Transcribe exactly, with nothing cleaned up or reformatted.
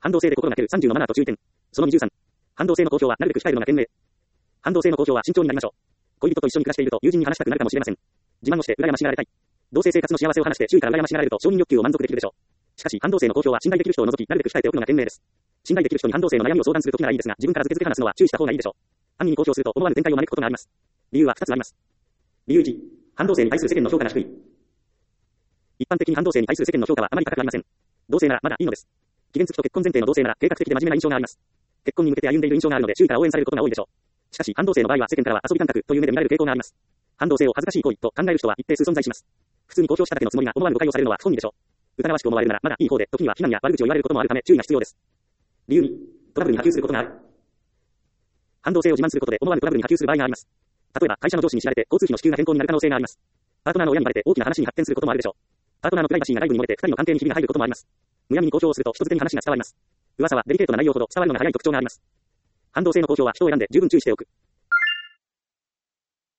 反動性で心がけるさんじゅうのマナーと注意点。そのにじゅうさん。反動性の公表はなるべく控えるのが賢明。反動性の公表は慎重になりましょう。恋人と一緒に暮らしていると友人に話したくなるかもしれません。自慢をして羨ましがられたい。同性生活の幸せを話して周囲から羨ましがられると承認欲求を満足できるでしょう。しかし反動性の公表は信頼できる人を除きなるべく控えておくのが賢明です。信頼できる人に反動性の悩みを相談するときならいいですが、自分からずけずけ話すのは注意した方がいいでしょう。安易に公表すると思わぬ展開を招くことがあります。理由はふたつあります。理由いち、反動性に対する世間の評価が低い。一般的に反動性に対する世間の評価はあまり高くありません。同性ならまだいいのです。期限付きと結婚前提の同性なら計画的で真面目な印象があります。結婚に向けて歩んでいる印象があるので周囲から応援されることが多いでしょう。しかし反動性の場合は世間からは遊び感覚という目で見られる傾向があります。反動性を恥ずかしい行為と考える人は一定数存在します。普通に公表しただけのつもりが思わぬ誤解をされるのは不本意でしょう。疑わしく思われるならまだいい方で、時には非難や悪口を言われることもあるため注意が必要です。理由に、トラブルに波及することがある。反動性を自慢することで思わぬトラブルに波及する場合があります。例えば会社の上司に知られて交通費の支給が変更になる可能性があります。パートナーの親にバレて大きな話に発展することもあるでしょう。パートナーのプライバシーが外部に漏れて二人の関係にひびが入ることもあります。むやみに公表をすると人づてに話が伝わります。噂はデリケートな内容ほど伝わるのが早い特徴があります。反動性の公表は人を選んで十分注意しておく。